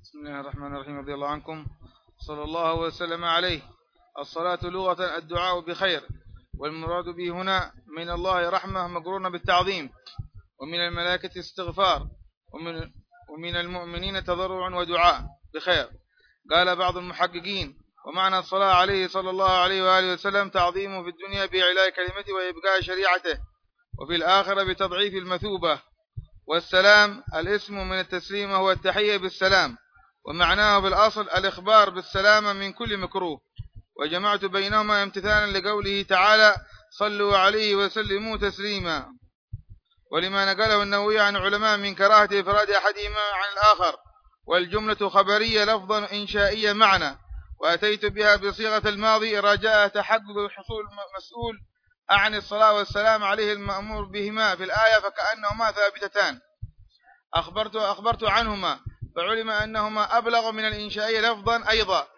بسم الله الرحمن الرحيم. رضي الله عنكم صلى الله وسلم عليه. الصلاة لغة الدعاء بخير، والمراد به هنا من الله رحمة مقرونة بالتعظيم، ومن الملائكة استغفار، ومن المؤمنين تضرع ودعاء بخير. قال بعض المحققين: ومعنى الصلاة عليه صلى الله عليه وآله وسلم تعظيمه في الدنيا بإعلاء كلمته وإبقاء شريعته، وفي الآخرة بتضعيف المثوبة. والسلام الاسم من التسليم هو التحية بالسلام، ومعناه بالأصل الإخبار بالسلامة من كل مكروه. وجمعت بينهما امتثالا لقوله تعالى: صلوا عليه وسلموا تسليما، ولما نقله النووي عن علماء من كراهة إفراد أحدهما عن الآخر، والجملة خبرية لفظا إنشائية معنى، وأتيت بها بصيغة الماضي رجاء تحقق حصول مسؤول عن الصلاة والسلام عليه المأمور بهما في الآية، فكأنهما ثابتتان. أخبرت عنهما، فعلم أنهما أبلغ من الإنشائية لفظا أيضا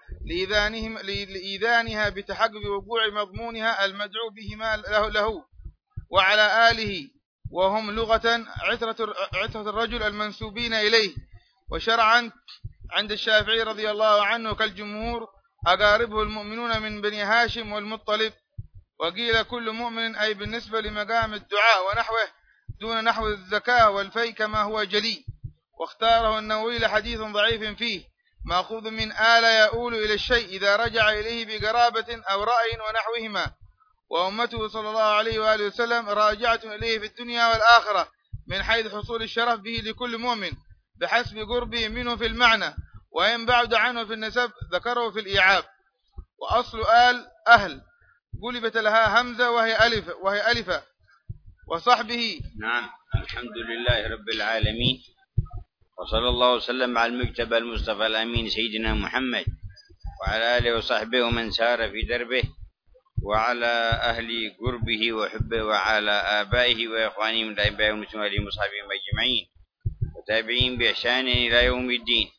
لإيذانها بتحقق وقوع مضمونها المدعو بهما له وعلى آله، وهم لغة عترة الرجل المنسوبين إليه، وشرعا عند الشافعي رضي الله عنه كالجمهور أقاربه المؤمنون من بني هاشم والمطلب. وقيل كل مؤمن أي بالنسبة لمقام الدعاء ونحوه دون نحو الزكاة والفي كما هو جلي. واختاره النووي لحديث ضعيف فيه مأخوذ من آل يؤول إلى الشيء إذا رجع إليه بقرابة أو رأي ونحوهما. وأمته صلى الله عليه وآله وسلم راجعة إليه في الدنيا والآخرة من حيث حصول الشرف به لكل مؤمن بحسب قربه منه في المعنى، وإن بعد عنه في النسب ذكره في الإيعاب. وأصل أهل قلبت لها همزة وهي ألفة وصحبه. نعم. الحمد لله رب العالمين، وصلى الله وسلم على المجتبى المصطفى الأمين سيدنا محمد وعلى آله وصحبه ومن سار في دربه، وعلى أهل قربه وحبه، وعلى آبائه وإخوانه من الأنبياء والمسلمين وصحبهم أجمعين وتابعين بإحسان إلى يوم الدين.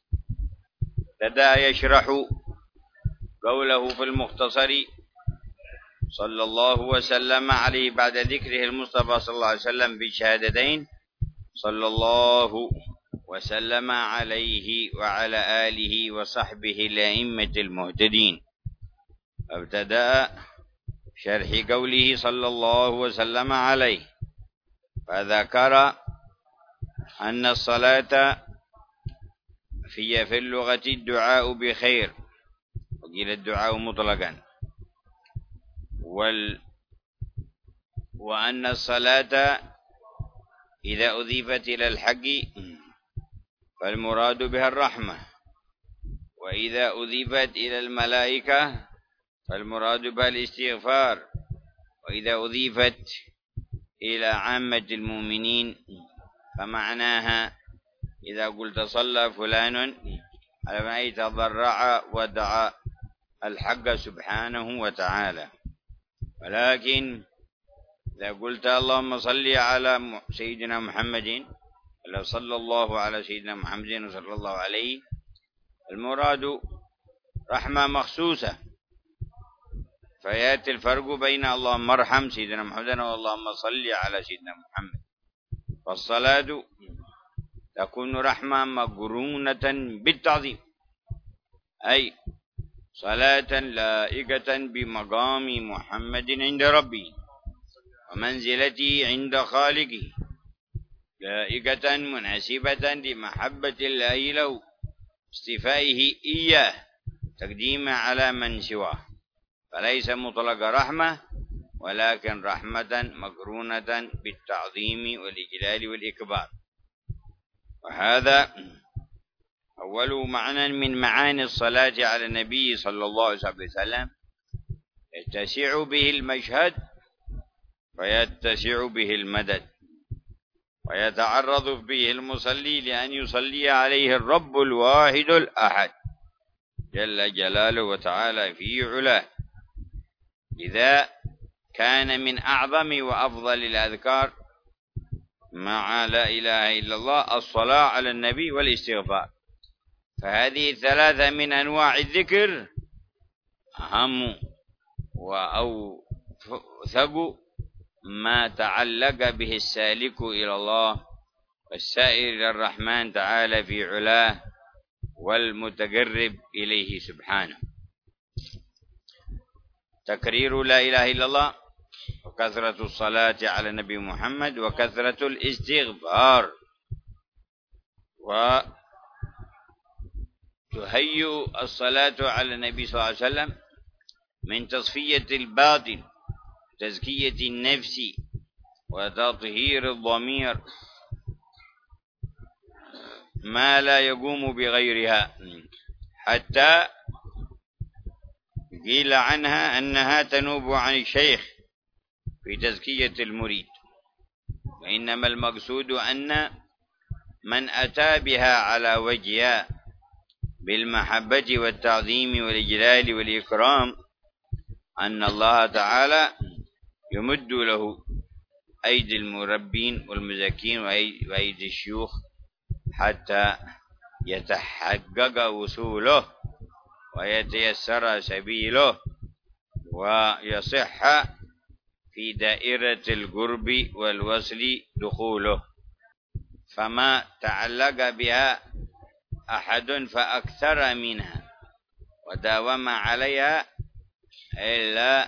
بدأ يشرح قوله في المختصر صلى الله وسلم عليه بعد ذكره المصطفى صلى الله عليه وسلم بشهادتين: صلى الله وسلم عليه وعلى آله وصحبه الأئمة المهتدين. ابتدأ شرح قوله صلى الله وسلم عليه، فذكر أن الصلاة في اللغة الدعاء بخير، وقيل الدعاء مطلقا، وأن الصلاة إذا أضيفت إلى الحق فالمراد بها الرحمة، وإذا أضيفت إلى الملائكة فالمراد بها الاستغفار، وإذا أضيفت إلى عامة المؤمنين فمعناها إذا قلت صلى فلان على ما يتضرع ودعا الحق سبحانه وتعالى. ولكن إذا قلت اللهم صل على سيدنا محمد، ولا صلى الله على سيدنا محمد وصلى الله عليه، المراد رحمة مخصوصة، فيأتي الفرق بين اللهم ارحم سيدنا محمد واللهم صل على سيدنا محمد. فالصلاة تكون رحمة مقرونة بالتعظيم، أي صلاة لائقة بمقام محمد عند ربه ومنزلته عند خالقه، لائقة مناسبة لمحبة الله له، اصطفائه إياه تقديم على من سواه، فليس مطلق رحمة، ولكن رحمة مقرونة بالتعظيم والإجلال والإكبار. وهذا أول معنى من معاني الصلاة على النبي صلى الله عليه وسلم يتسع به المشهد ويتسع به المدد، ويتعرض به المصلي لأن يصلي عليه الرب الواحد الأحد جل جلاله وتعالى في علاه. إذا كان من أعظم وأفضل الأذكار مع لا إله إلا الله الصلاة على النبي والاستغفار، فهذه ثلاثة من أنواع الذكر أهم وأوثق ما تعلق به السالك إلى الله والسائر إلى الرحمن تعالى في علاه والمتقرب إليه سبحانه. تكرير لا إله إلا الله، وكثرة الصلاة على النبي محمد، وكثرة الاستغفار، وتهيئ الصلاة على النبي صلى الله عليه وسلم من تصفية الباطن، تزكية النفس، وتطهير الضمير، ما لا يقوم بغيرها، حتى قيل عنها أنها تنوب عن الشيخ في تزكية المريد، وإنما المقصود أن من أتى بها على وجهها بالمحبة والتعظيم والإجلال والإكرام أن الله تعالى يمد له أيدي المربين والمزكين وأيدي الشيوخ حتى يتحقق وصوله ويتيسر سبيله ويصح في دائرة القرب والوصل دخوله. فما تعلق بها أحد فأكثر منها وداوم عليها إلا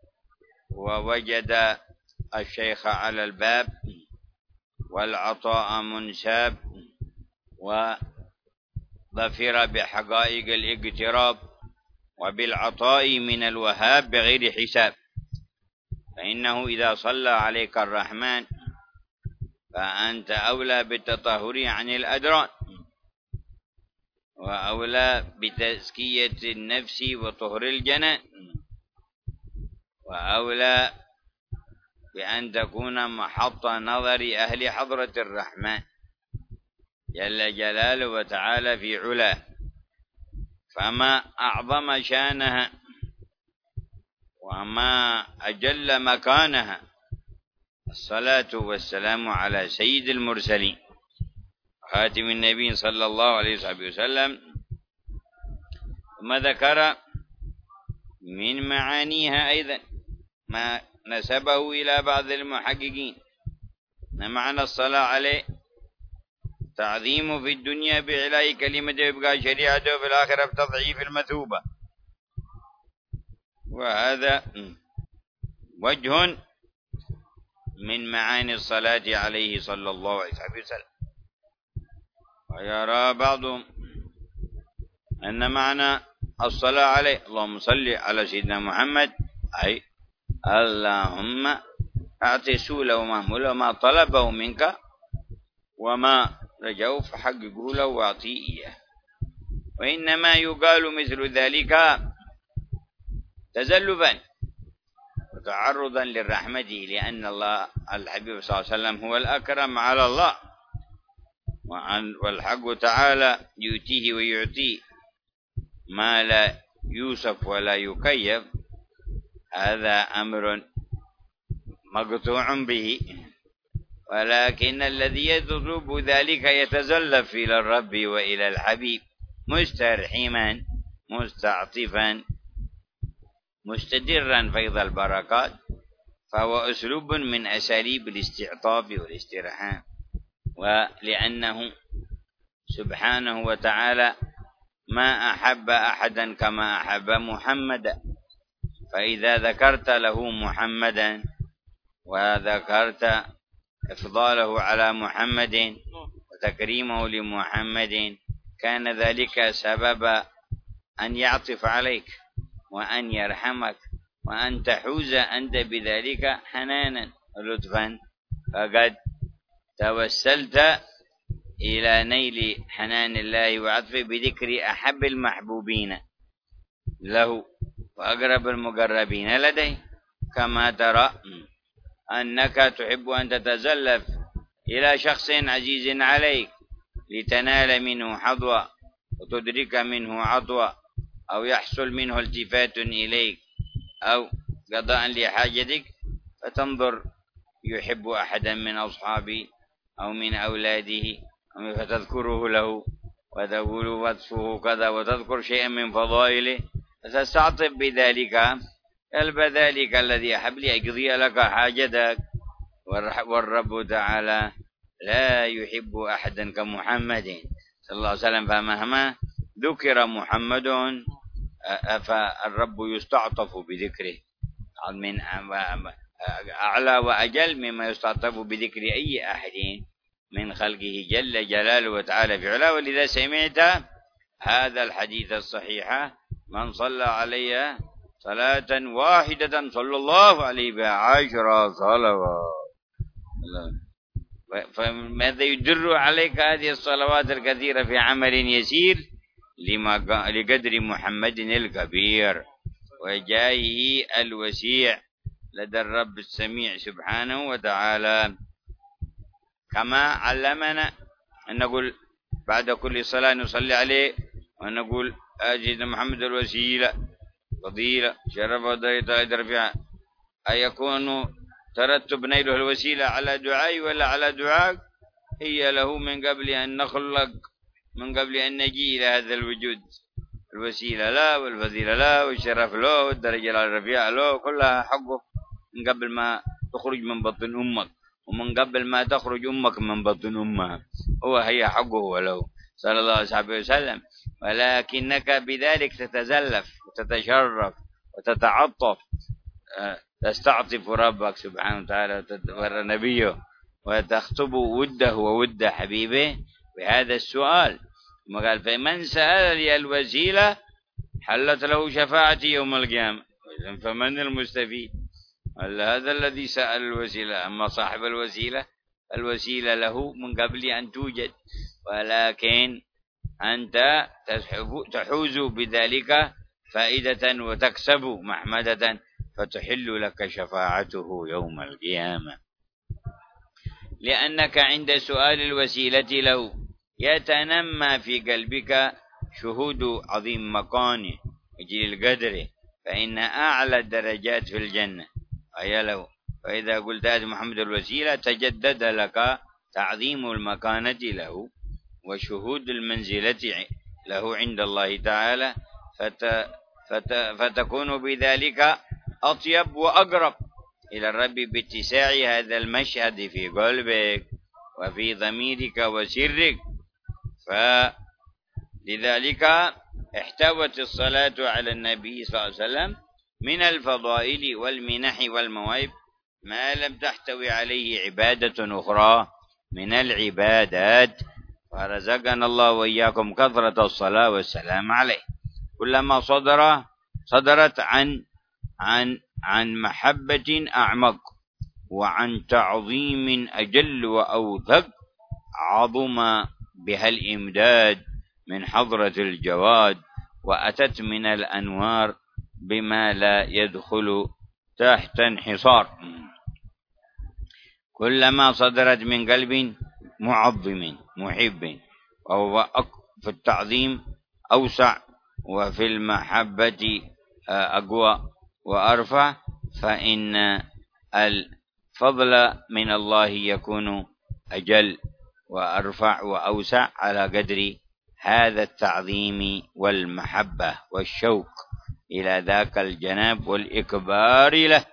ووجد الشيخ على الباب والعطاء منساب، وظفر بحقائق الاقتراب وبالعطاء من الوهاب بغير حساب. فإنه إذا صلى عليك الرحمن فأنت أولى بالتطهر عن الأدران، وأولى بتزكية النفس وطهر الجنان، وأولى بأن تكون محط نظر أهل حضرة الرحمن جل جلاله وتعالى في علاه. فما أعظم شانها وما أجل مكانها الصلاة والسلام على سيد المرسلين خاتم النبي صلى الله عليه وسلم. ثم ذكر من معانيها أيضا ما نسبه إلى بعض المحققين أن معنى الصلاة عليه تعظيم في الدنيا بإعلاء كلمته وإبقاء شريعته في الآخرة بتضعيف المثوبة، وهذا وجه من معاني الصلاة عليه صلى الله عليه وسلم. ويرى بعضهم أن معنى الصلاة عليه اللهم صل على سيدنا محمد أي اللهم أعطي سؤله ومهمله ما طلبه منك وما رجوه فحققه له واعطيه إياه. وإنما يقال مثل ذلك تزلفا وتعرضا للرحمة، لأن الله الحبيب صلى الله عليه وسلم هو الأكرم على الله، والحق تعالى يؤتيه ويعطيه ما لا يوصف ولا يكيف. هذا أمر مقطوع به، ولكن الذي يطلب ذلك يتزلف إلى الرب وإلى الحبيب مسترحما مستعطفا مستدرا فيض البركات، فهو أسلوب من أساليب الاستعطاف والاسترحام. ولأنه سبحانه وتعالى ما أحب أحدا كما أحب محمدا، فإذا ذكرت له محمدا وذكرت إفضاله على محمد وتكريمه لمحمد كان ذلك سبب أن يعطف عليك وأن يرحمك وأن تحوز أنت بذلك حنانا ولطفا، فقد توسلت إلى نيل حنان الله وعطفه بذكر أحب المحبوبين له وأقرب المقربين لديه. كما ترى أنك تحب أن تتزلف إلى شخص عزيز عليك لتنال منه حظوة وتدرك منه عطوة أو يحصل منه التفات إليك أو قضاء لحاجتك، فتنظر يحب أحدا من أصحابه أو من أولاده فتذكره له وتقول وصفه كذا وتذكر شيئا من فضائله فتستعطف بذلك قلب ذلك الذي أحب ليقضي لك حاجتك. والرب تعالى لا يحب أحدا كمحمد صلى الله عليه وسلم، فمهما ذكر محمد فالرب يستعطف بذكره من أعلى وأجل مما يستعطف بذكر أي أحد من خلقه جل جلاله وتعالى في علاه. ولذا سمعت هذا الحديث الصحيح: من صلى علي صلاة واحدة صلى الله عليه بها 10 صلوات. فماذا يدر عليك هذه الصلوات الكثيرة في عمل يسير؟ لقدر محمد الكبير وجاهه الوسيع لدى الرب السميع سبحانه وتعالى. كما علمنا أن نقول بعد كل صلاة نصلي عليه ونقول سيدنا محمد الوسيلة فضيلة شرف ودرجة رفيعة. أيكون ترتب نيله الوسيلة على دعائي ولا على دعاء؟ هي له من قبل أن نخلق، من قبل أن نجي إلى هذا الوجود. الوسيلة لا، والفضيلة لا، والشرف له، والدرجة الرفيعة له، كلها حقه من قبل ما تخرج من بطن أمك، ومن قبل ما تخرج أمك من بطن أمها. هي حقه وله صلى الله عليه وسلم. ولكنك بذلك تتزلف وتتشرف وتتعطف، تستعطف ربك سبحانه وتعالى ونبيه، وتخطب وده وود حبيبه بهذا السؤال. ثم قال: فمن سأل لي الوسيلة حلت له شفاعتي يوم القيامة. فمن المستفيد؟ هذا الذي سأل الوسيلة. أما صاحب الوسيلة الوسيلة له من قبل أن توجد، ولكن أنت تحوز بذلك فائدة وتكسب محمدة فتحل لك شفاعته يوم القيامة، لأنك عند سؤال الوسيلة له يتنمى في قلبك شهود عظيم مكانه وجليل قدره، فإن أعلى الدرجات في الجنة هي له. فإذا قلت هذا محمد الوسيلة تجدد لك تعظيم المكانة له وشهود المنزلة له عند الله تعالى، فتكون بذلك أطيب وأقرب إلى الرب باتساع هذا المشهد في قلبك وفي ضميرك وسرك. فلذلك احتوت الصلاة على النبي صلى الله عليه وسلم من الفضائل والمنح والمواهب ما لم تحتوي عليه عبادة أخرى من العبادات. ورزقنا الله وإياكم كثرة الصلاة والسلام عليه. كلما صدرت عن محبة أعمق وعن تعظيم أجل وأوثق عظم بها الإمداد من حضرة الجواد، وأتت من الأنوار بما لا يدخل تحت انحصار. كلما صدرت من قلب معظم محب، وهو في التعظيم أوسع وفي المحبة أقوى وأرفع، فإن الفضل من الله يكون أجل وأرفع وأوسع على قدر هذا التعظيم والمحبة والشوق إلى ذاك الجناب والإكبار له.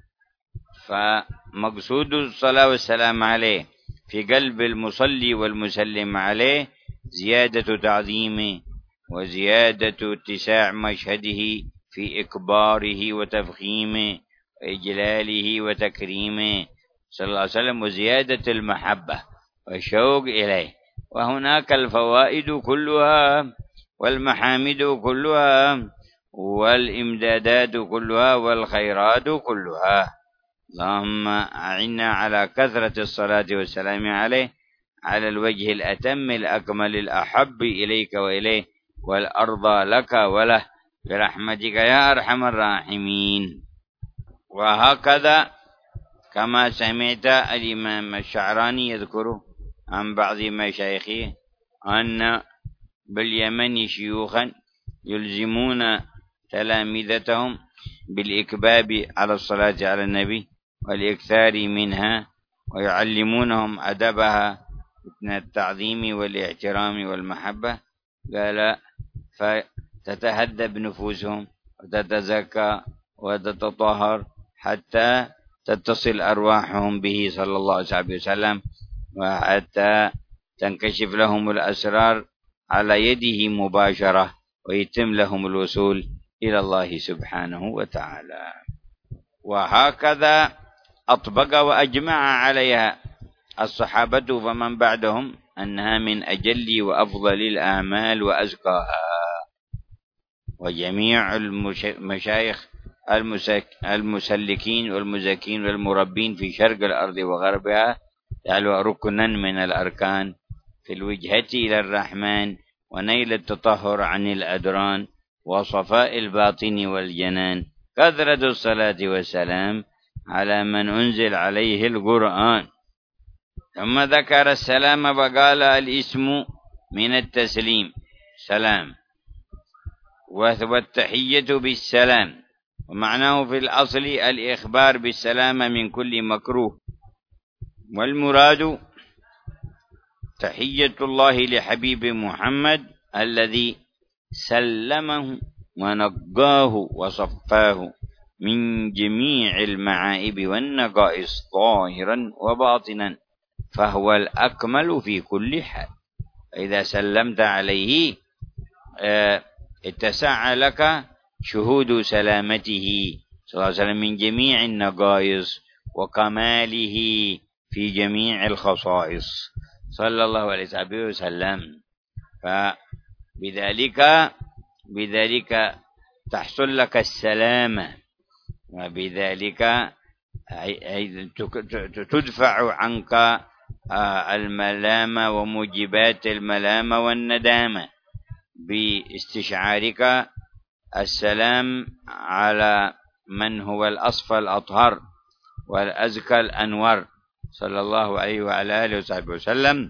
فمقصود الصلاة والسلام عليه في قلب المصلي والمسلم عليه زيادة تعظيمه وزيادة اتساع مشهده في إكباره وتفخيمه وإجلاله وتكريمه صلى الله عليه وسلم، وزيادة المحبة والشوق إليه. وهناك الفوائد كلها والمحامد كلها والإمدادات كلها والخيرات كلها. اللهم أعنا على كثرة الصلاة والسلام عليه على الوجه الأتم الأكمل الأحب إليك وإليه، والأرض لك وله برحمتك يا أرحم الراحمين. وهكذا كما سمعت الإمام الشعراني يذكر عن بعض مشايخه أن باليمن شيوخا يلزمون تلامذتهم بالإكباب على الصلاة على النبي والإكثار منها، ويعلمونهم أدبها من التعظيم والاحترام والمحبة. قال: فتتهذب نفوسهم وتتزكى وتتطهر حتى تتصل أرواحهم به صلى الله عليه وسلم، وحتى تنكشف لهم الأسرار على يده مباشرة ويتم لهم الوصول إلى الله سبحانه وتعالى. وهكذا أطبق وأجمع عليها الصحابة فمن بعدهم أنها من أجل وأفضل الأعمال وأزكاها. وجميع المشايخ المسلكين والمزكين والمربين في شرق الأرض وغربها جعلوا ركنا من الأركان في الوجهة إلى الرحمن ونيل التطهر عن الأدران وصفاء الباطن والجنان كثرة الصلاة والسلام على من أنزل عليه القرآن. ثم ذكر السلام وقال الاسم من التسليم سلام، والتحية بالسلام، ومعناه في الأصل الإخبار بالسلام من كل مكروه. والمراد تحية الله لحبيب محمد الذي سلمه ونقاه وصفاه من جميع المعائب والنقائص ظاهرا وباطنا، فهو الأكمل في كل حال. إذا سلمت عليه اتسع لك شهود سلامته صلى الله عليه وسلم من جميع النقائص وكماله في جميع الخصائص صلى الله عليه وسلم. بذلك تحصل لك السلامة، وبذلك تدفع عنك الملامة وموجبات الملامة والندامة باستشعارك السلام على من هو الأصفى الأطهر والأزكى الأنور صلى الله عليه وعلى آله وصحبه وسلم.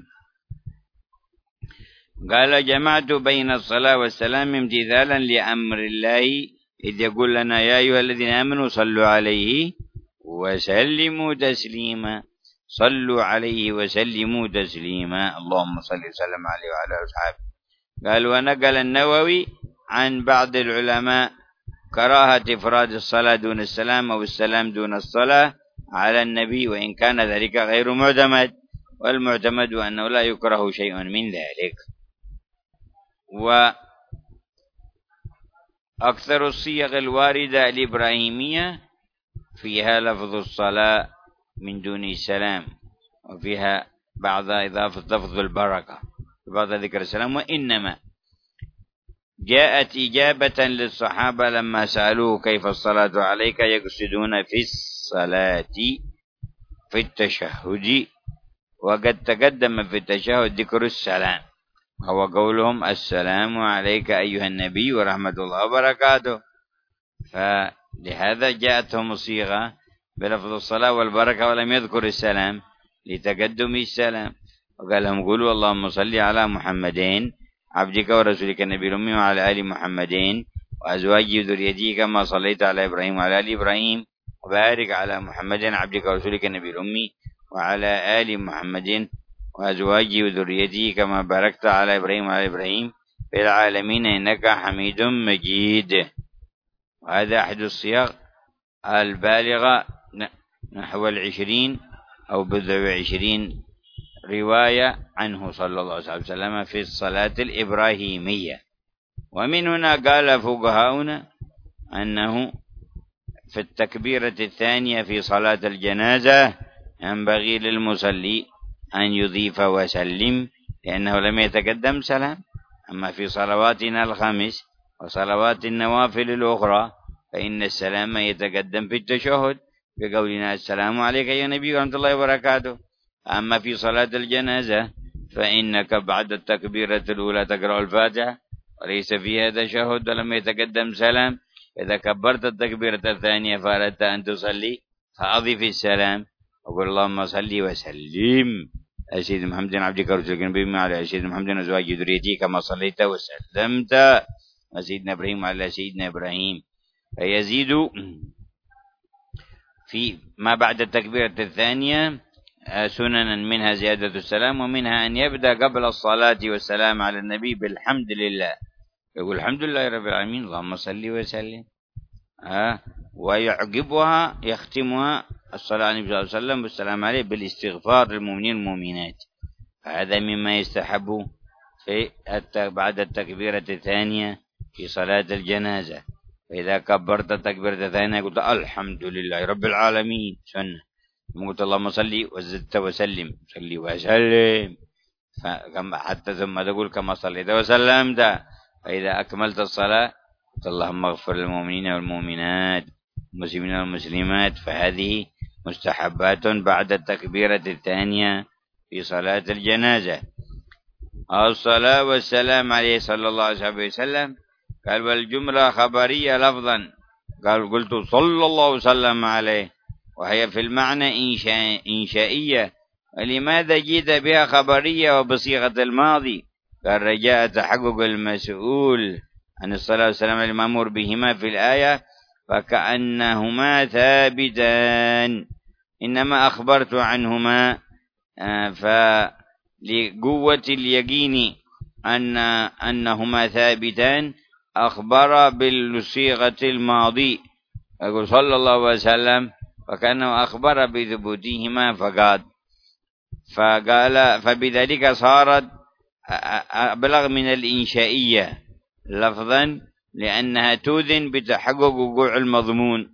قال جمعت بين الصلاة والسلام امتثالا لأمر الله إذ يقول لنا يا أيها الذين آمنوا صلوا عليه وسلموا تسليما. صلوا عليه وسلموا تسليما، اللهم صل وسلم عليه وعلى أصحابه. قال ونقل النووي عن بعض العلماء كراهة إفراد الصلاة دون السلام أو السلام دون الصلاة على النبي، وإن كان ذلك غير معتمد، والمعتمد أنه لا يكره شيء من ذلك. وأكثر الصيغ الواردة الإبراهيمية فيها لفظ الصلاة من دون السلام، وفيها بعض إضافة لفظ البركة بعض ذكر السلام. وإنما جاءت إجابة للصحابة لما سألوه كيف الصلاة عليك يقصدون في الصلاة في التشهد، وقد تقدم في التشهد ذكر السلام، هو قولهم السلام عليك أيها النبي ورحمة الله وبركاته. فلهذا جاءتهم الصيغة بلفظ الصلاة والبركة ولم يذكر السلام لتقدم السلام. وقال لهم قولوا اللهم صل على محمدين عبدك ورسولك النبي الأمي وعلى آل محمدين وأزواجه وذريته كما صليت على إبراهيم وعلى آل إبراهيم، وبارك على محمد عبدك ورسولك النبي الأمي وعلى آل محمد وأزواجه وذريته كما باركت على إبراهيم وعلى إبراهيم في العالمين إنك حميد مجيد. وهذا أحد الصيغ البالغة نحو 20 أو بضع 20 رواية عنه صلى الله عليه وسلم في الصلاة الإبراهيمية. ومن هنا قال فقهاؤنا أنه في التكبيرة الثانية في صلاة الجنازة ينبغي للمصلي أن يضيف وسلم لأنه لم يتقدم سلام. أما في صلواتنا الخمس وصلوات النوافل الأخرى فإن السلام يتقدم في التشهد بقولنا السلام عليك يا نبي ورحمة الله وبركاته. أما في صلاة الجنازة فإنك بعد التكبيرة الأولى تقرأ الفاتحة وليس فيها تشهد ولم يتقدم سلام. إذا كبرت التكبيرة الثانية فأردت أن تصلي فأضف السلام وقل اللهم صل وسلم على سيدنا محمد عبدك ورسولك النبي وعلى سيدنا محمد وأزواجه وذريته كما صليت وسلمت على سيدنا إبراهيم وعلى سيدنا إبراهيم. فيزيد في ما بعد التكبيرة الثانية سننا منها زيادة السلام، ومنها أن يبدأ قبل الصلاة والسلام على النبي بالحمد لله، يقول الحمد لله رب العالمين اللهم صل وسلم، ويعقبها يختمها الصلاة على النبي صلى الله عليه وسلم والسلام عليه بالاستغفار للمؤمنين والمؤمنات. هذا مما يستحب بعد التكبيرة الثانية في صلاة الجنازة. فإذا كبرت التكبيرة الثانية قلت الحمد لله رب العالمين سنة، قلت اللهم صل وزدت وسلم، صلي وسلم، حتى ثم تقول كما صليت وسلمت. فإذا أكملت الصلاة قلت اللهم اغفر للمؤمنين والمؤمنات والمسلمين والمسلمات. فهذه مستحبات بعد التكبيرة الثانية في صلاة الجنازة. الصلاة والسلام عليه صلى الله عليه وسلم. قال والجملة خبرية لفظا، قال قلت صلى الله وسلم عليه، وهي في المعنى إنشائية. ولماذا جيت بها خبرية وبصيغة الماضي؟ قال رجاء تحقق المسؤول عن الصلاة والسلام المأمور بهما في الآية، فكأنهما ثابتان، إنما أخبرت عنهما فلقوة اليقين أنهما ثابتان أخبر بالصيغة الماضي، يقول صلى الله عليه وسلم، فكأنه أخبر بثبوتهما فقال فبذلك صارت أبلغ من الإنشائية لفظا، لأنها توذن بتحقق وقوع المضمون.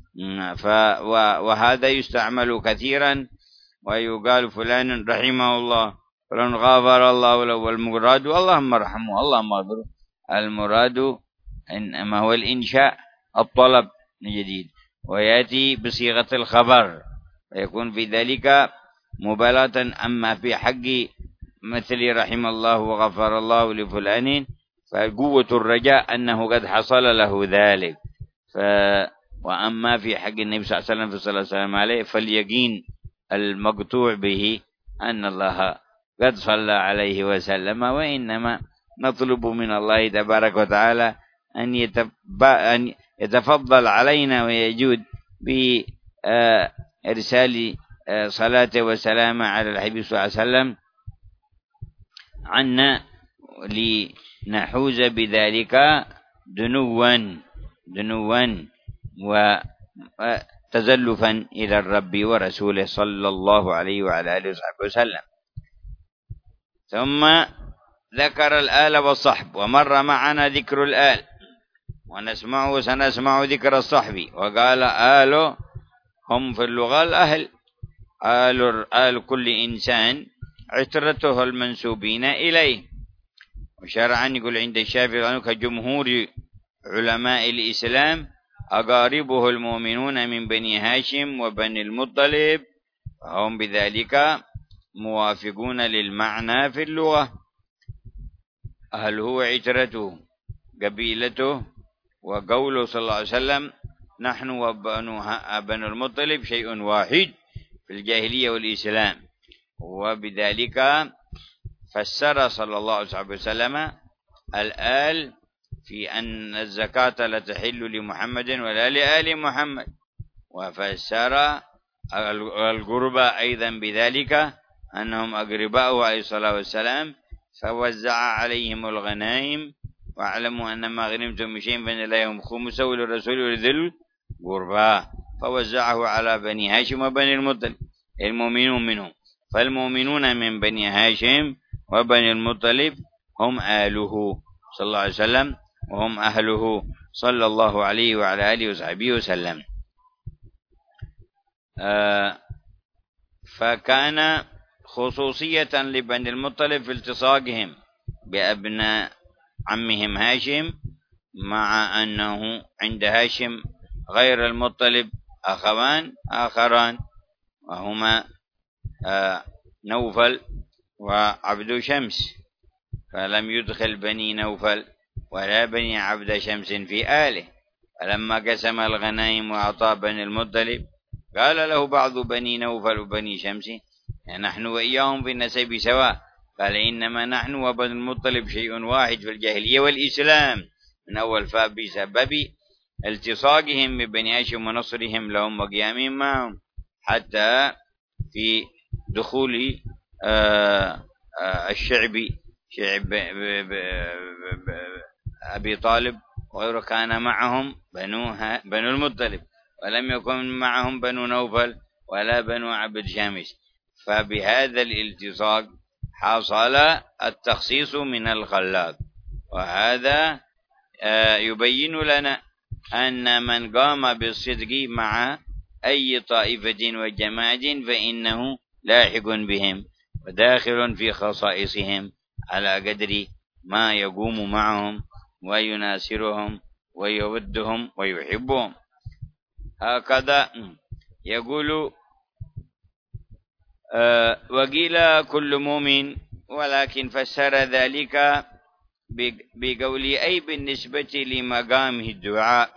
وهذا يستعمل كثيرا، ويقال فلان رحمه الله، فلان غفر الله له، والمراد اللهم ارحمه اللهم اغفره. المراد إنما هو الإنشاء، الطلب من جديد، ويأتي بصيغة الخبر، ويكون في ذلك مبالغة. أما في حق مثل رحم الله وغفر الله لفلان، فقوة الرجاء أنه قد حصل له ذلك. وأما في حق النبي صلى الله عليه وسلم في الصلاة والسلام عليه، فاليقين المقطوع به أن الله قد صلى عليه وسلم، وإنما نطلب من الله تبارك وتعالى أن يتفضل علينا ويجود بإرسال صلاة وسلام على الحبيب صلى الله عليه وسلم عنا، لنحوز بذلك دنوا وتزلفا إلى الرب ورسوله صلى الله عليه وعلى آله وصحبه وسلم. ثم ذكر الآل والصحب، ومر معنا ذكر الآل، وسنسمع ذكر الصحب. وقال آل هم في اللغة الأهل، آل كل إنسان عترته المنسوبين إليه. وشرعا يقول عند الشافعي كجمهور علماء الإسلام أقاربه المؤمنون من بني هاشم وبني المطلب، فهم بذلك موافقون للمعنى في اللغة. هل هو عترته قبيلته؟ وقوله صلى الله عليه وسلم نحن وبنو المطلب شيء واحد في الجاهلية والإسلام. وبذلك فسر صلى الله عليه وسلم الآل في أن الزكاة لا تحل لمحمد ولا لآل محمد، وفسر القربى أيضا بذلك أنهم أقرباء عليه الصلاة والسلام، فوزع عليهم الغنائم، واعلموا أن ما غنمتم من شيء فإن لهم خمسه وللرسول ولذي القربى، فوزعه على بني هاشم وبني المطلب المؤمنون منهم. فالمؤمنون من بني هاشم وبني المطلب هم آله صلى الله عليه وسلم، وهم أهله صلى الله عليه وعلى آله وصحبه وسلم. فكان خصوصية لبني المطلب في التصاقهم بأبناء عمهم هاشم، مع أنه عند هاشم غير المطلب أخوان آخران، وهما نوفل وعبد شمس، فلم يدخل بني نوفل ولا بني عبد شمس في آله. فلما قسم الغنائم وأعطى بني المطلب، قال له بعض بني نوفل وبني شمس نحن وإياهم في النسب سواء، قال إنما نحن وبني المطلب شيء واحد في الجاهلية والإسلام من أول، فبسبب التصاقهم ببني هاشم ونصرهم لهم وقيامهم معهم، حتى في دخول الشعب شعب أبي طالب وغيره كان معهم بنو المطلب، ولم يكن معهم بنو نوفل ولا بنو عبد شمس. فبهذا الالتصاق حصل التخصيص من الخلاق. وهذا يبين لنا أن من قام بالصدق مع أي طائفة وجماعة فإنه لاحق بهم وداخل في خصائصهم على قدر ما يقوم معهم ويناصرهم ويودهم ويحبهم. هكذا يقول وقيل كل مؤمن، ولكن فسر ذلك بقوله أي بالنسبة لمقامه الدعاء،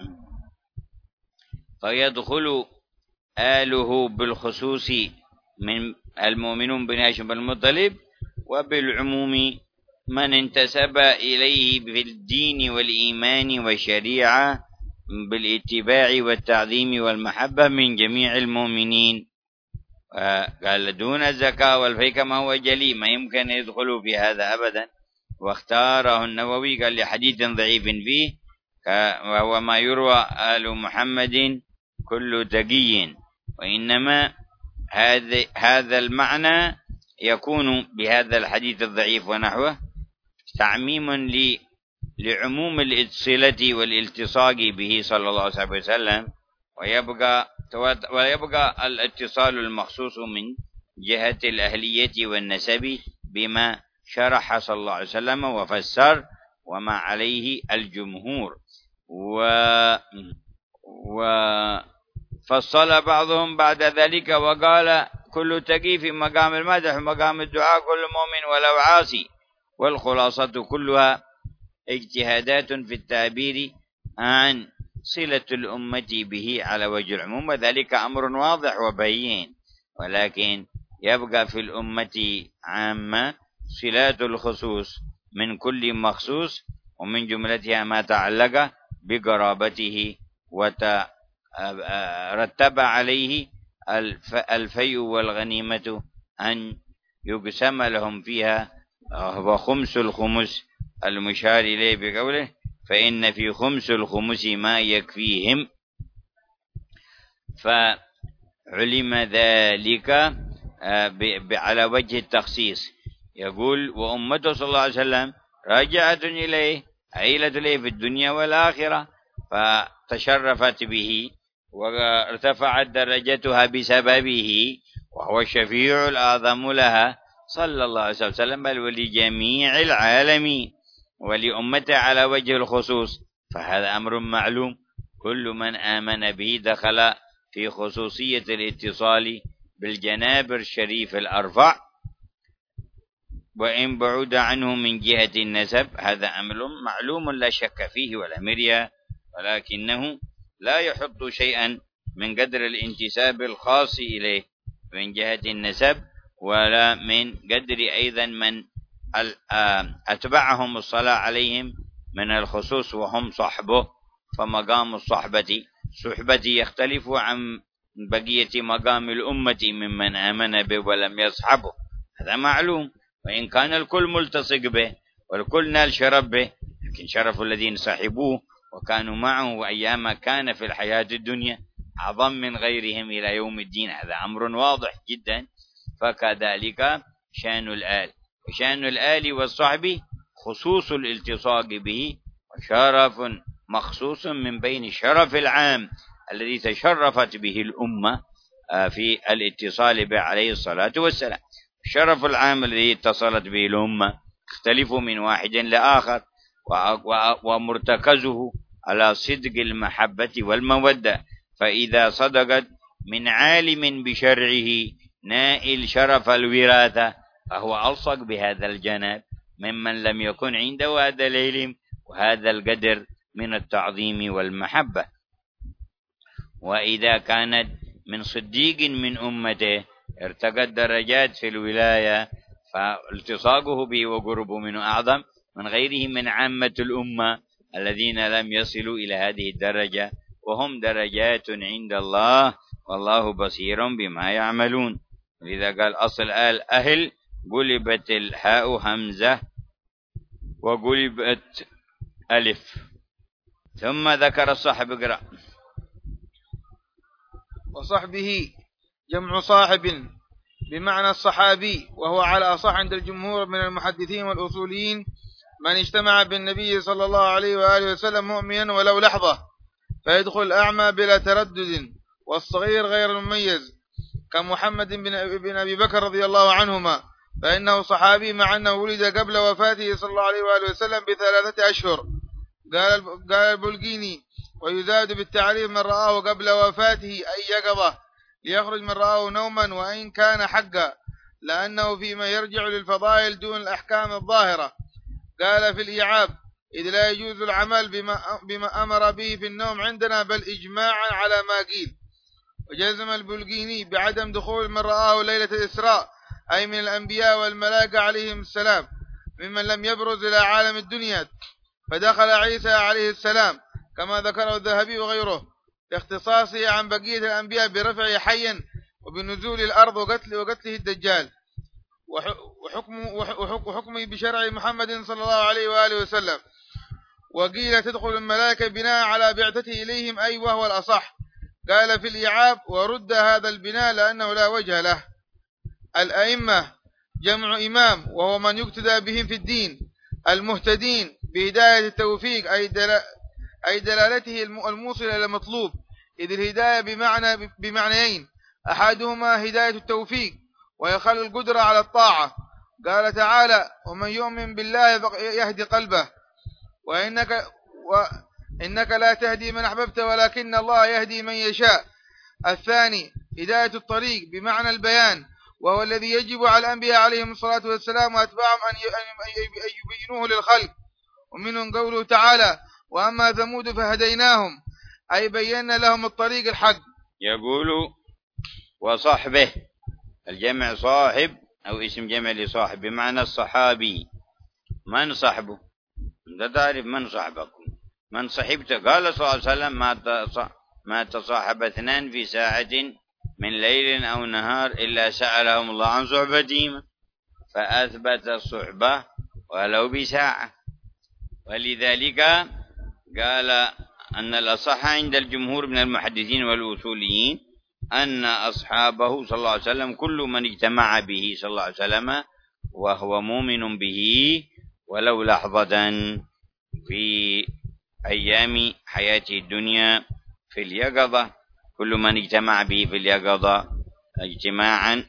فيدخل آله بالخصوص من المؤمنون بن هاشم بن المطلب، وبالعموم من انتسب إليه في الدين والإيمان والشريعة بالاتباع والتعظيم والمحبة من جميع المؤمنين. قال دون الزكاة والفي كما هو جلي ما يمكن يدخل في هذا أبدا. واختاره النووي قال لحديث ضعيف فيه وهو ما يروى آل محمد كل تقي، وإنما هذا المعنى يكون بهذا الحديث الضعيف ونحوه تعميم لعموم الاتصالة والالتصاق به صلى الله عليه وسلم، ويبقى الاتصال المخصوص من جهة الأهلية والنسب بما شرح صلى الله عليه وسلم وفسر وما عليه الجمهور. وفصل بعضهم بعد ذلك وقال كل تقي في مقام المدح ومقام الدعاء كل مؤمن ولو عاصي. والخلاصة كلها اجتهادات في التعبير عن صلة الأمة به على وجه العموم، وذلك أمر واضح وبين، ولكن يبقى في الأمة عامة صلات الخصوص من كل مخصوص، ومن جملتها ما تعلق بقرابته وترتب عليه الفيء والغنيمة أن يقسم لهم فيها، وهو خمس الخمس المشار إليه بقوله فإن في خمس الخمس ما يكفيهم. فعلم ذلك على وجه التخصيص. يقول وأمته صلى الله عليه وسلم راجعة إليه عيلة إليه في الدنيا والآخرة، فتشرفت به وارتفعت درجتها بسببه، وهو الشفيع الأعظم لها صلى الله عليه وسلم بل ولجميع العالمين ولأمته على وجه الخصوص. فهذا أمر معلوم، كل من آمن به دخل في خصوصية الاتصال بالجناب الشريف الأرفع، وإن بعد عنه من جهة النسب هذا أمر معلوم لا شك فيه ولا مريا، ولكنه لا يحط شيئا من قدر الانتساب الخاص إليه من جهة النسب، ولا من قدر أيضا من أتبعهم الصلاة عليهم من الخصوص وهم صحبه. فمقام صحبة يختلف عن بقية مقام الأمة ممن آمن به ولم يصحبه، هذا معلوم. وإن كان الكل ملتصق به والكل نال شرف به، لكن شرف الذين صحبوه وكانوا معه وأيام كان في الحياة الدنيا أعظم من غيرهم إلى يوم الدين، هذا أمر واضح جدا. فكذلك شأن الآل، وشأن الآل والصحب خصوص الالتصاق به وشرف مخصوص من بين الشرف العام الذي تشرفت به الأمة في الاتصال به عليه الصلاة والسلام. الشرف العام الذي اتصلت به الأمة يختلف من واحد لآخر، ومرتكزه على صدق المحبة والمودة، فإذا صدقت من عالم بشرعه نائل شرف الوراثة فهو ألصق بهذا الجناب ممن لم يكن عنده هذا العلم وهذا القدر من التعظيم والمحبة. وإذا كانت من صديق من أمته ارتقت درجات في الولاية، فالتصاقه به وقربه منه أعظم من غيره من عامة الأمة الذين لم يصلوا إلى هذه الدرجة، وهم درجات عند الله والله بصير بما يعملون. لذا قال أصل آل أهل قلبت الحاء همزة وقلبت ألف. ثم ذكر الصحب. اقرأ. وصحبه جمع صاحب بمعنى الصحابي، وهو على أصح عند الجمهور من المحدثين والأصوليين من اجتمع بالنبي صلى الله عليه وآله وسلم مؤمنا ولو لحظة، فيدخل الأعمى بلا تردد والصغير غير المميز كمحمد بن أبي بكر رضي الله عنهما، فإنه صحابي مع أنه ولد قبل وفاته صلى الله عليه وآله وسلم ب3 أشهر. قال البلقيني: ويزاد بالتعريف من رآه قبل وفاته أي يقظة، ليخرج من رآه نوما وإن كان حقا، لأنه فيما يرجع للفضائل دون الأحكام الظاهرة. قال في الإيعاب: إذ لا يجوز العمل بما أمر به في النوم عندنا بل إجماعا على ما قيل. وجزم البلقيني بعدم دخول من رآه ليلة الإسراء أي من الأنبياء والملائكة عليهم السلام ممن لم يبرز إلى عالم الدنيا، فدخل عيسى عليه السلام كما ذكره الذهبي وغيره لاختصاصه عن بقية الأنبياء برفعه حيا وبنزول الأرض وقتله الدجال، وحكمه بشرع محمد صلى الله عليه وآله وسلم. وقيل تدخل الملائكة بناء على بعثته إليهم أي وهو الأصح. قال في الإعاب: ورد هذا البناء لأنه لا وجه له. الأئمة جمع إمام وهو من يقتدى بهم في الدين، المهتدين بهداية التوفيق أي دلالته الموصلة إلى المطلوب، إذ الهداية بمعنيين: أحدهما هداية التوفيق ويخل القدرة على الطاعة. قال تعالى: ومن يؤمن بالله يهدي قلبه، وإنك لا تهدي من أحببت ولكن الله يهدي من يشاء. الثاني هداية الطريق بمعنى البيان، وهو الذي يجب على الأنبياء عليهم الصلاة والسلام وأتباعهم أن يبينوه للخلق. ومنهم قوله تعالى: وأما ثمود فهديناهم أي بينا لهم الطريق الحق. يقول: وصحبه، الجمع صاحب أو اسم جمع لصاحب بمعنى الصحابي. من صحبه؟ أنت تعرف من صحبكم، من صحبته. قال صلى الله عليه وسلم: ما تصاحب 2 في ساعة من ليل أو نهار إلا سألهم الله عن صحبتهم، فأثبت الصحبة ولو بساعة. ولذلك قال أن الأصح عند الجمهور من المحدثين والأصوليين أن أصحابه صلى الله عليه وسلم كل من اجتمع به صلى الله عليه وسلم وهو مؤمن به ولو لحظة في أيام حياته الدنيا في اليقظة، كل من اجتمع به في اليقظة اجتماعا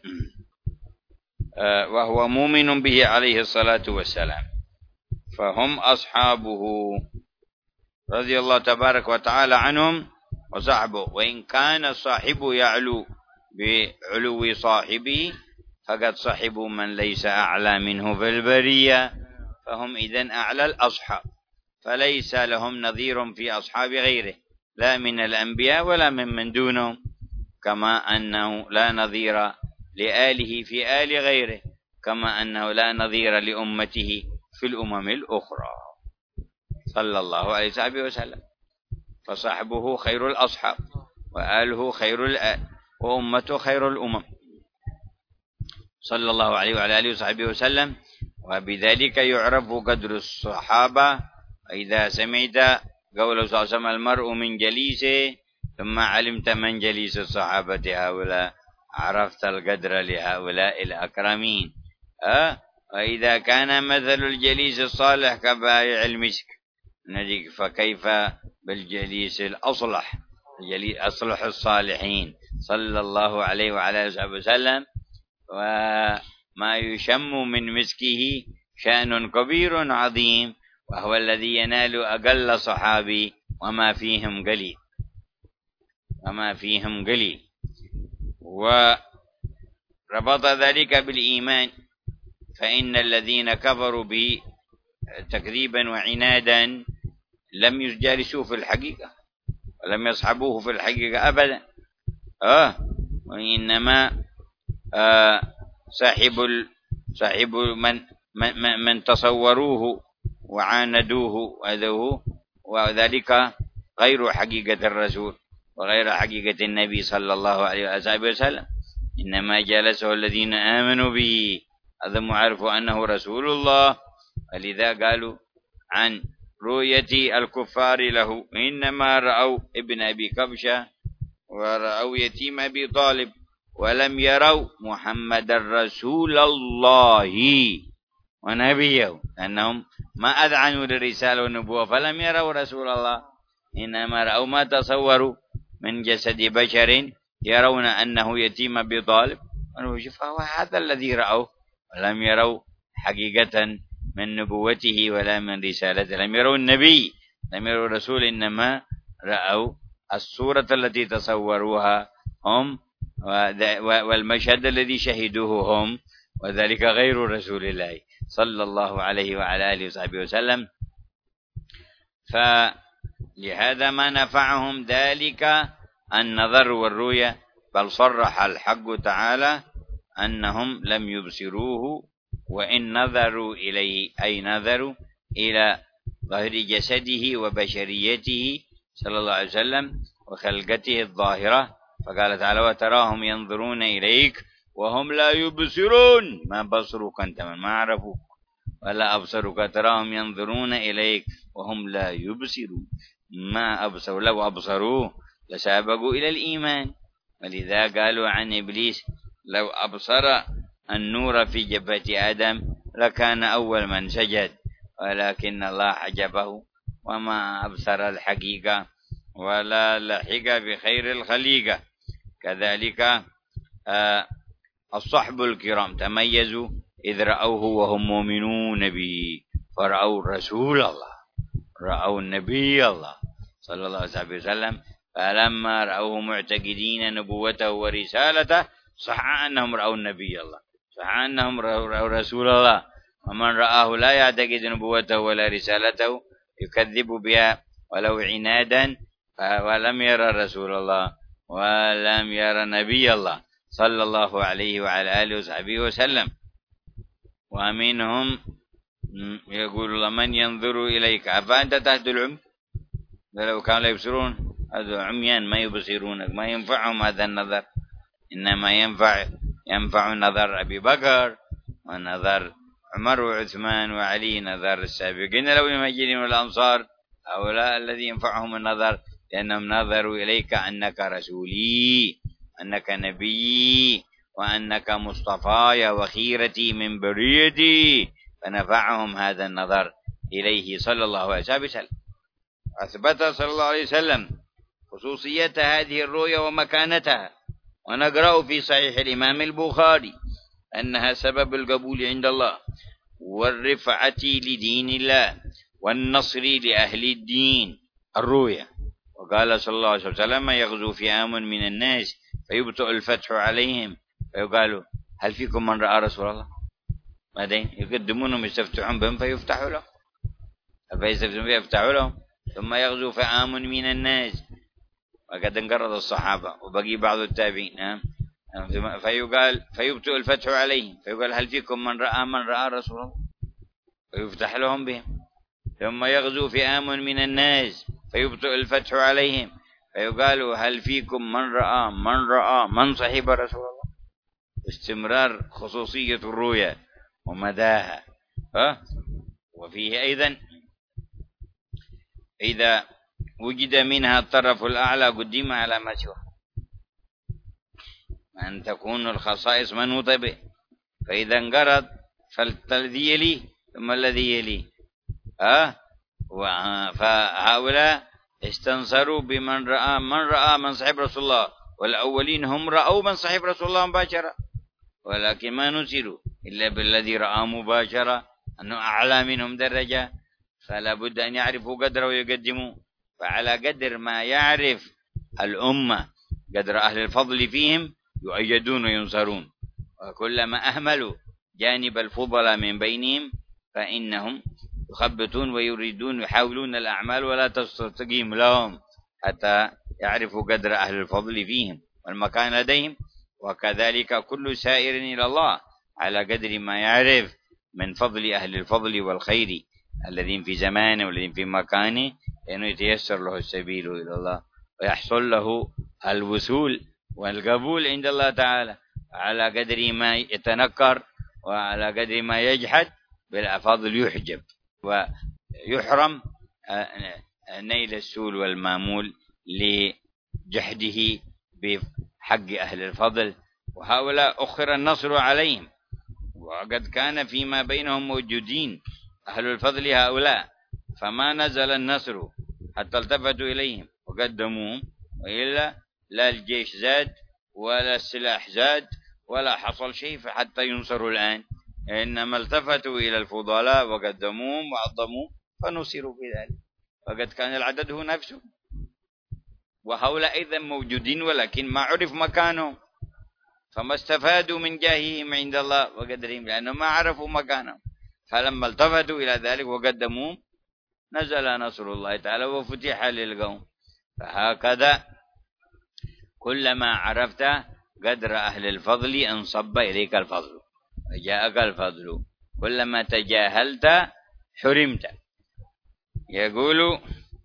وهو مؤمن به عليه الصلاة والسلام، فهم أصحابه رضي الله تبارك وتعالى عنهم وصحبه. وإن كان الصاحب يعلو بعلو صاحبه فقد صحبوا من ليس أعلى منه في البرية، فهم إذن أعلى الأصحاب، فليس لهم نظير في أصحاب غيره لا من الأنبياء ولا من دونهم، كما أنه لا نظير لآله في آل غيره، كما أنه لا نظير لأمته في الأمم الأخرى صلى الله عليه وسلم. فصحبه خير الأصحاب وآله خير الآل وأمته خير الأمم صلى الله عليه وعلى آله وصحبه وسلم. وبذلك يعرف قدر الصحابة. إذا سمعت قول صلى الله عليه وسلم: المرء من جليسه، ثم علمت من جليس الصحابة هؤلاء، عرفت القدر لهؤلاء الأكرمين. وإذا كان مثل الجليس الصالح كبائع المسك، فكيف بالجليس الأصلح، أصلح الصالحين صلى الله عليه وعلى آله وسلم. وما يشم من مسكه شأن كبير عظيم، وهو الذي ينال أقل صحابي وما فيهم قليل. وربط ذلك بالإيمان، فإن الذين كفروا به تكذيبا وعنادا لم يجالسوه في الحقيقة ولم يصحبوه في الحقيقة أبدا، وإنما صاحب من تصوروه وعاندوه وأذوه، وذلك غير حقيقة الرسول وغير حقيقة النبي صلى الله عليه وسلم. إنما جالسه الذين آمنوا به، هذا معرف أنه رسول الله. ولذا قالوا عن رؤية الكفار له: إنما رأوا ابن أبي كبشة ورأوا يتيم أبي طالب ولم يروا محمد رسول الله ونبيه، أنهم ما أذعنوا للرسالة والنبوة فلم يروا رسول الله، إنما رأوا ما تصوروا من جسد بشر يرون أنه يتيم بطالب، فهو هذا الذي رأوه، ولم يروا حقيقة من نبوته ولا من رسالته، لم يروا النبي، لم يروا الرسول، إنما رأوا الصورة التي تصوروها هم والمشهد الذي شهدوه هم، وذلك غير رسول الله صلى الله عليه وعلى آله وصحبه وسلم. فلهذا ما نفعهم ذلك النظر والرؤية، بل صرح الحق تعالى أنهم لم يبصروه، وإن نظروا إليه أي نظروا إلى ظاهر جسده وبشريته صلى الله عليه وسلم وخلقته الظاهرة، فقال تعالى وتراهم ينظرون إليك وهم لا يبصرون، ما بصروك أنت ما عرفوك ولا أبصروك، تراهم ينظرون إليك وهم لا يبصرون، ما أبصروا، لو أبصروه لسابقوا إلى الإيمان. ولذا قالوا عن إبليس لو أبصر النور في جبهة آدم لكان أول من سجد، ولكن الله حجبه وما أبصر الحقيقة ولا لحق بخير الخليقة. كذلك الصحب الكرام تميزوا إذ رأوه وهم مؤمنون به، فرأوا رسول الله، رأوا النبي الله صلى الله عليه وسلم، فلما رأوه معتقدين نبوته ورسالته صح أنهم رأوا النبي الله، صح أنهم رأوا رسول الله. ومن رآه لا يعتقد نبوته ولا رسالته يكذب بها ولو عنادا، ولم يرى رسول الله ولم يرى نبي الله صلى الله عليه وعلى آله وصحبه وسلم. ومنهم يقول من ينظر إليك أفأنت تهدي العمي، لو كانوا لا يبصرون، هذا عميان ما يبصرونك، ما ينفعهم هذا النظر، إنما ينفع نظر أبي بكر ونظر عمر وعثمان وعلي، نظر السابقين الأولين المهاجرين والأنصار، هؤلاء الذي ينفعهم النظر لأنهم نظروا إليك أنك رسولي، أنك نبي، وأنك مصطفاي وخيرتي من بريدي، فنفعهم هذا النظر إليه صلى الله عليه وسلم. أثبت صلى الله عليه وسلم خصوصية هذه الرؤيا ومكانتها، ونقرأ في صحيح الإمام البخاري أنها سبب القبول عند الله والرفعة لدين الله والنصر لأهل الدين، الرؤيا. وقال صلى الله عليه وسلم يغزو فئام من الناس فيبطئ الفتح عليهم فيقالوا هل فيكم من رأى رسول الله، بعدين يقدمونهم يستفتحون بهم فيفتحوا لهم، فيستفتحون فيفتحوا لهم، ثم يغزو فئام من الناس، وقد انقرض الصحابة وبقي بعض التابعين، فيقال فيبطئ الفتح عليهم فيقال هل فيكم من رأى رسول الله، فيفتح لهم بهم، ثم يغزو فئام من الناس فيبطئ الفتح عليهم فيقال هل فيكم من صحب رسول الله. استمرار خصوصية الرؤيا ومداها. وفيه أيضا إذا وجد منها الطرف الأعلى قدم على ما سواه، أن تكون الخصائص منوطة به، فإذا انقرض فالذي يليه ثم الذي يليه. فهؤلاء استنصروا بمن رأى من صحب رسول الله، والأولين هم رأوا من صحب رسول الله مباشرة، ولكن ما نسلوا إلا بالذي رأى مباشرة أنه أعلى منهم درجة، فلا بد أن يعرفوا قدره ويقدموا. فعلى قدر ما يعرف الأمة قدر أهل الفضل فيهم يؤيدون وينصرون، وكلما أهملوا جانب الفضل من بينهم فإنهم يخبطون ويريدون يحاولون الأعمال ولا تستقيم لهم حتى يعرفوا قدر أهل الفضل فيهم والمكان لديهم. وكذلك كل سائر إلى الله على قدر ما يعرف من فضل أهل الفضل والخير الذين في زمانه والذين في مكانه، لأنه يتيسر له السبيل إلى الله ويحصل له الوصول والقبول عند الله تعالى، على قدر ما يتنكر وعلى قدر ما يجحد بالأفاضل يحجب ويحرم نيل السول والمامول لجحده بحق أهل الفضل وهؤلاء أخر النصر عليهم، وقد كان فيما بينهم موجودين أهل الفضل هؤلاء، فما نزل النصر حتى التفتوا إليهم وقدموهم، وإلا لا الجيش زاد ولا السلاح زاد ولا حصل شيء حتى ينصروا الآن، إنما التفتوا إلى الفضلاء وقدموهم وعظموهم فنصروا بذلك، وقد كان العدد هو نفسه. وهؤلاء أيضا موجودين ولكن ما عرف مكانهم، فما استفادوا من جاههم عند الله وقدرهم، لأنهم ما عرفوا مكانهم، فلما التفتوا إلى ذلك وقدموهم نزل نصر الله تعالى وفتح للقوم. فهكذا كلما عرفت قدر أهل الفضل انصب إليك الفضل وجاءك الفضل، كلما تجاهلت حرمت. يقول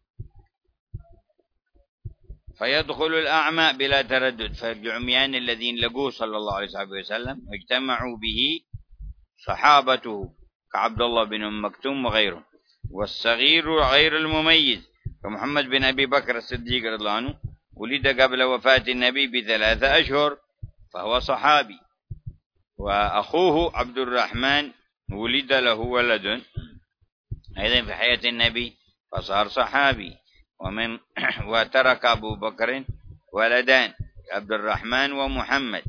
فيدخل الأعمى بلا تردد، فالعميان الذين لقوه صلى الله عليه وسلم واجتمعوا به صحابته كعبد الله بن أم مكتوم وغيره، والصغير غير المميز كمحمد بن أبي بكر الصديق رضي الله عنه ولد قبل وفاة النبي ب3 أشهر فهو صحابي، وأخوه عبد الرحمن ولد له ولد أيضا في حياة النبي فصار صحابي. وترك أبو بكر ولدان عبد الرحمن ومحمد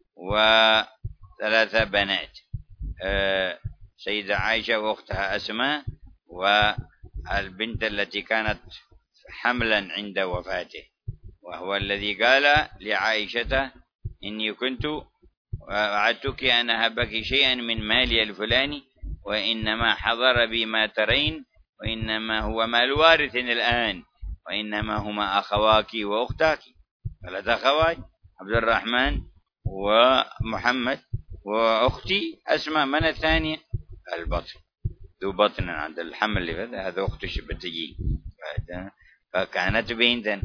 و3 بنات، سيدة عائشة وأختها أسماء، والبنت التي كانت حملا عند وفاته، وهو الذي قال لعائشة إني كنت وعدتك أن أهبك شيئا من مالي الفلاني وإنما حضر بي ما ترين، وإنما هو مال وارث الآن، وإنما هما أخواك وأختاك، 3 أخوات عبد الرحمن ومحمد وأختي أسماء. من الثانية؟ البطن، ذو بطن عند الحمل، هذا أخت بتجي، فكانت بنتا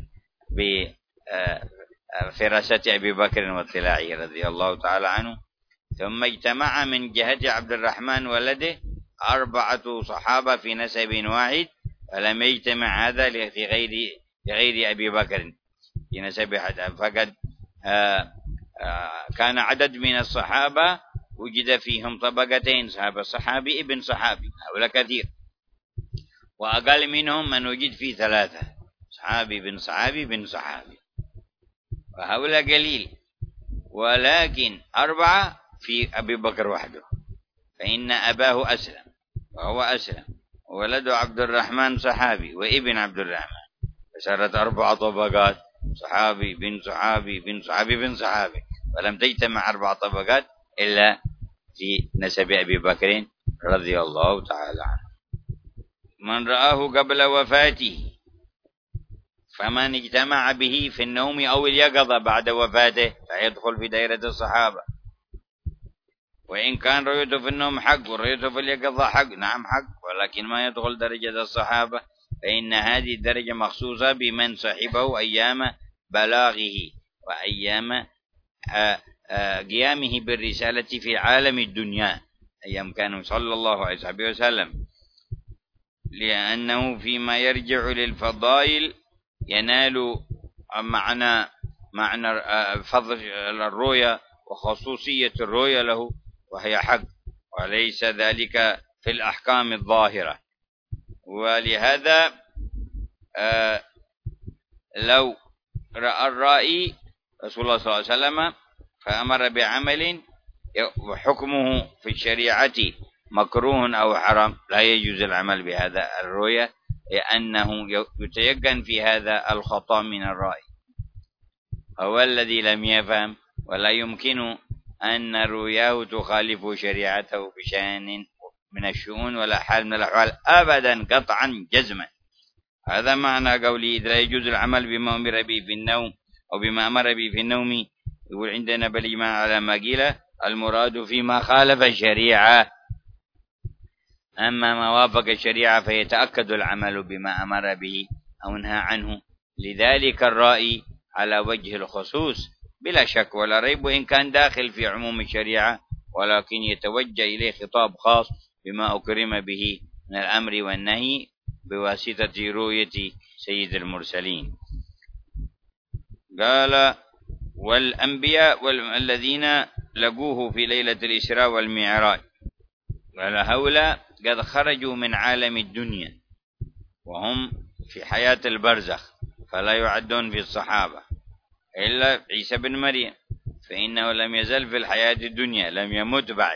بفراسة أبي بكر واطلاعه رضي الله تعالى عنه. ثم اجتمع من جهة عبد الرحمن ولده 4 صحابة في نسب واحد، ولم يجتمع هذا لغير أبي بكر في نسب حدا، فقد كان عدد من الصحابة وجد فيهم طبقتين، صحابي ابن صحابي، هؤلاء كثير، وأقل منهم من وجد فيه 3 صحابي بن صحابي بن صحابي، وهؤلاء قليل، ولكن 4 في أبي بكر وحده، فإن أباه أسلم وهو أسلم، وولد عبد الرحمن صحابي وابن عبد الرحمن، فصارت 4 طبقات، صحابي بن صحابي بن صحابي بن صحابي، ولم تجتمع 4 طبقات إلا في نسب أبي بكر رضي الله تعالى عنه. من رآه قبل وفاته فمن اجتمع به في النوم أو اليقظة بعد وفاته فيدخل في دائرة الصحابة، وإن كان رؤيته في النوم حق ورؤيته في اليقظة حق، نعم حق، ولكن ما يدخل درجة الصحابة، فإن هذه الدرجة مخصوصة بمن صحبه أيام بلاغه وأيام قيامه بالرسالة في عالم الدنيا، أيام كانوا صلى الله عليه وسلم، لأنه فيما يرجع للفضائل ينال معنى فضل الرؤيا وخصوصية الرؤيا له، وهي حق، وليس ذلك في الأحكام الظاهرة. ولهذا لو رأى الرائي رسول الله صلى الله عليه وسلم فأمر بعمل وحكمه في الشريعة مكروه أو حرام، لا يجوز العمل بهذا الرؤيا، لأنه يتيقن في هذا الخطأ من الرائي، هو الذي لم يفهم، ولا يمكن أن رؤياه تخالف شريعته بشأن من الشؤون ولا حال من الأحوال أبدا قطعا جزما. هذا معنى قولي لا يجوز العمل بما أمر به في النوم أو بما أمر به في النوم. يقول عندنا بالإجماع على ما قيل المراد فيما خالف الشريعة، أما ما وافق الشريعة فيتأكد العمل بما أمر به أو نهى عنه. لذلك الرأي على وجه الخصوص بلا شك ولا ريب، وإن كان داخل في عموم الشريعة، ولكن يتوجه إليه خطاب خاص بما أكرم به من الأمر والنهي بواسطة رؤية سيد المرسلين. قال والأنبياء الذين لقوه في ليلة الإسراء والمعراج، وهؤلاء قد خرجوا من عالم الدنيا وهم في حياة البرزخ، فلا يعدون في الصحابة إلا عيسى بن مريم، فإنه لم يزل في الحياة الدنيا، لم يمت بعد،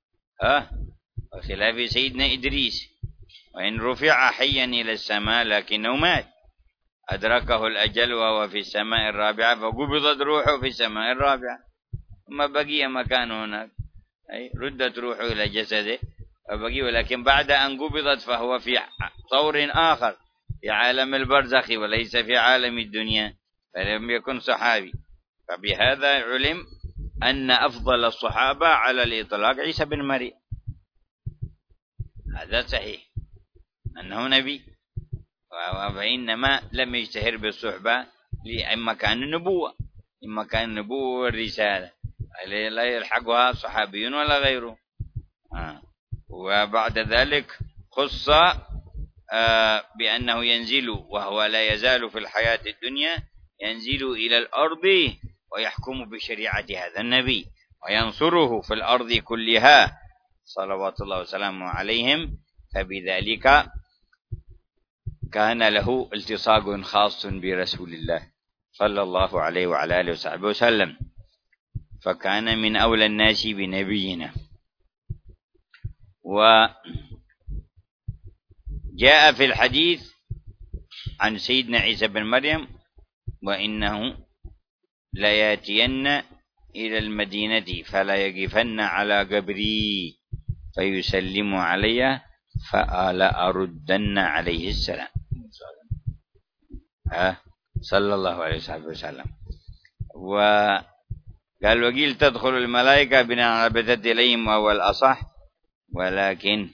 وخلاف سيدنا إدريس، وإن رفع حيا إلى السماء لكنه مات، أدركه الأجل وهو في السماء الرابعة، فقبضت روحه في السماء الرابعة، ثم بقي مكانه هناك، أي ردت روحه إلى جسده فبقي، ولكن بعد أن قبضت فهو في طور آخر في عالم البرزخ وليس في عالم الدنيا، فلم يكن صحابي. فبهذا علم أن أفضل الصحابة على الإطلاق عيسى بن مريم، هذا صحيح أنه نبي، وإنما لم يشتهر بالصحبة لإما كان النبوة، إما كان النبوة والرسالة لا يلحقها صحابي ولا غيره. وبعد ذلك خص بأنه ينزل وهو لا يزال في الحياة الدنيا، ينزل إلى الأرض ويحكم بشريعة هذا النبي وينصره في الأرض كلها صلوات الله وسلامه عليهم، فبذلك كان له التصاق خاص برسول الله صلى الله عليه وعلى آله وصحبه وسلم، فكان من أولى الناس بنبينا. وجاء في الحديث عن سيدنا عيسى بن مريم: وإنه لياتين إلى المدينة فلا يقفن على قبري فيسلم علي فلا أردن عليه السلام صلى الله عليه وسلم. وقال: وقيل تدخل الملائكة بناء على بدت إليهم وهو الأصح، ولكن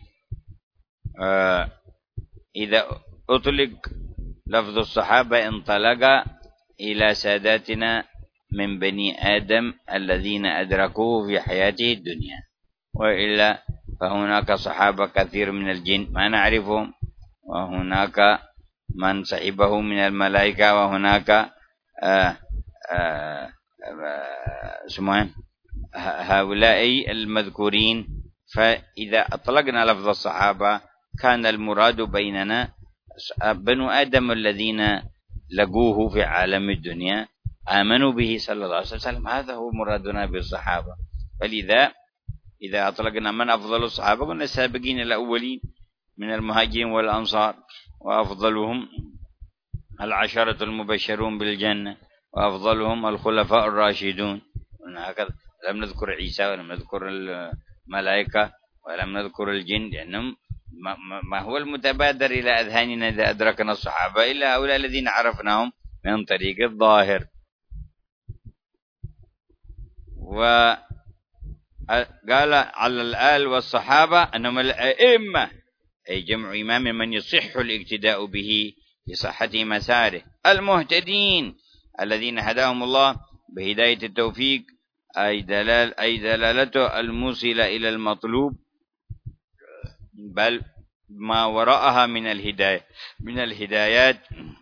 إذا أطلق لفظ الصحابة انطلق إلى ساداتنا من بني آدم الذين أدركوه في حياته الدنيا، وإلا فهناك صحابة كثير من الجن ما نعرفهم، وهناك من صحبه من الملائكة، وهناك هؤلاء المذكورين. فإذا أطلقنا لفظ الصحابة كان المراد بيننا بنو آدم الذين لقوه في عالم الدنيا آمنوا به صلى الله عليه وسلم، هذا هو مرادنا بالصحابة. فلذا إذا أطلقنا من أفضل الصحابة قلنا السابقين الأولين من المهاجرين والأنصار، وأفضلهم العشرة المبشرون بالجنة، وأفضلهم الخلفاء الراشدون، هكذا. لم نذكر عيسى ولم نذكر الملائكة ولم نذكر الجن، لأنهم ما هو المتبادر إلى أذهاننا إذا أدركنا الصحابة إلا هؤلاء الذين عرفناهم من طريق الظاهر. وقال على الآل والصحابة أنهم الأئمة، أي جمع إمام من يصح الاقتداء به لصحة مساره، المهتدين الذين هداهم الله بهداية التوفيق، أي دلالته الموصلة إلى المطلوب، بل ما وراءها من الهدايات.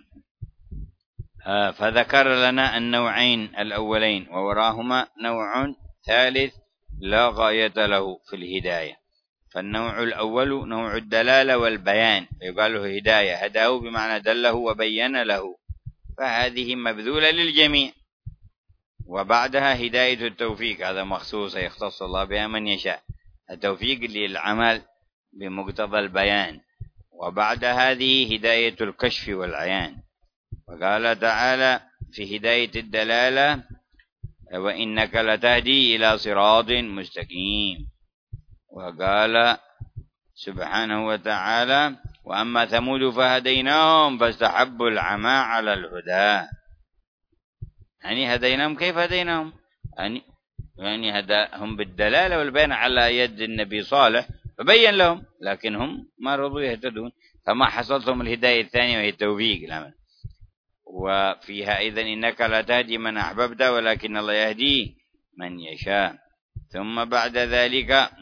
فذكر لنا النوعين الأولين، ووراهما نوع ثالث لا غاية له في الهداية. فالنوع الأول نوع الدلالة والبيان، يقال له هداية، هداه بمعنى دله وبين له، فهذه مبذولة للجميع. وبعدها هداية التوفيق، هذا مخصوص يختص الله بها من يشاء، التوفيق للعمل بمقتضى البيان. وبعد هذه هداية الكشف والعيان. وقال تعالى في هداية الدلالة: وإنك لتهدي إلى صراط مستقيم. وقال سبحانه وتعالى: وأما ثمود فهديناهم فاستحبوا العمى على الهدى. يعني هديناهم، كيف هديناهم؟ يعني هداهم بالدلالة والبيان على يد النبي صالح فبين لهم، لكن هم ما رضوا يهتدون، فما حصلتهم الهداية الثانية وهي التوفيق العمل. وفيها أيضا: إنك لا تهدي من أحببت ولكن الله يهدي من يشاء. ثم بعد ذلك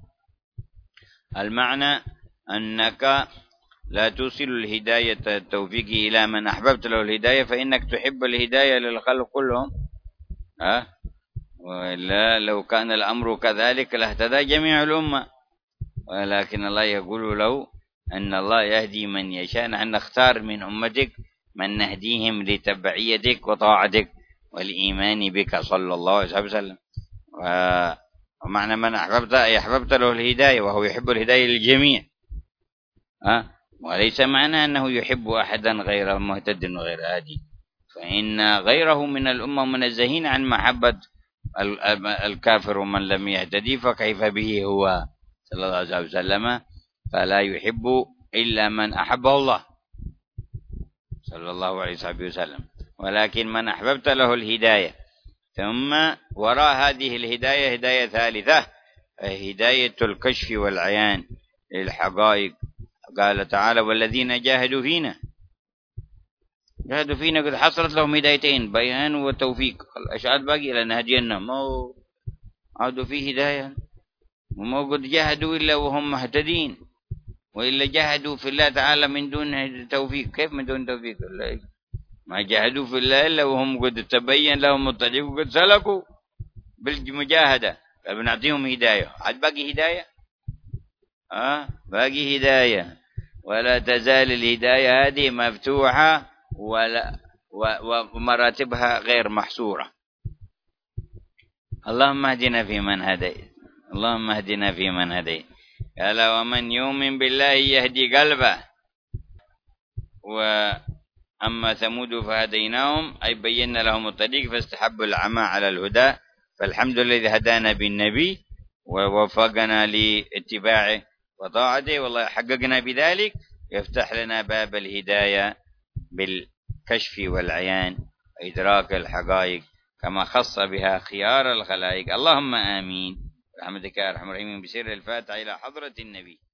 المعنى أنك لا توصل الهداية التوفيق إلى من أحببت له الهداية، فإنك تحب الهداية للخلق كلهم، وإلا لو كان الأمر كذلك لاهتدى جميع الأمة، ولكن الله يقول له أن الله يهدي من يشاء، نحن نختار من أمتك من نهديهم لتبعيتك وطاعتك والإيمان بك صلى الله عليه وسلم. ومعنى من أحببت أي أحببت له الهداية، وهو يحب الهداية للجميع، وليس معنى أنه يحب أحدا غير مهتد وغير هادي، فإن غيره من الأمة منزهين عن محبة الكافر ومن لم يهتدي، فكيف به هو صلى الله عليه وسلم؟ فلا يحب إلا من أحبه الله صلى الله عليه وسلم. ولكن من أحببت له الهداية، ثم وراء هذه الهداية هداية ثالثة، هداية الكشف والعيان للحقائق. قال تعالى: والذين جاهدوا فينا قد حصلت لهم هدايتين، بيان وتوفيق. الأشعاد باقي لنهدينهم، ما عادوا فيه هداية، وما قد جاهدوا إلا وهم مهتدين، وإلا جاهدوا في الله تعالى من دون توفيق. كيف من دون توفيق؟ ما جاهدوا في الله إلا وهم قد تبين لهم الطريق وقد سلكوا بالمجاهدة، فبنعطيهم هداية. عاد باقي هداية، باقي هداية، ولا تزال الهداية هذه مفتوحة ومراتبها غير محصورة. اللهم اهدنا فيمن هديت، اللهم اهدنا فيمن هديت. قال: ومن يؤمن بالله يهدي قلبه. وأما ثمود فهديناهم أي بينا لهم الطريق فاستحبوا العمى على الهدى، فالحمد لله الذي هدانا بالنبي ووفقنا لاتباعه وطاعته، والله حققنا بذلك، يفتح لنا باب الهداية بالكشف والعيان وإدراك الحقائق كما خص بها خيار الخلائق. اللهم آمين برحمتك يا أرحم الراحمين. بسر الفاتحة إلى حضرة النبي.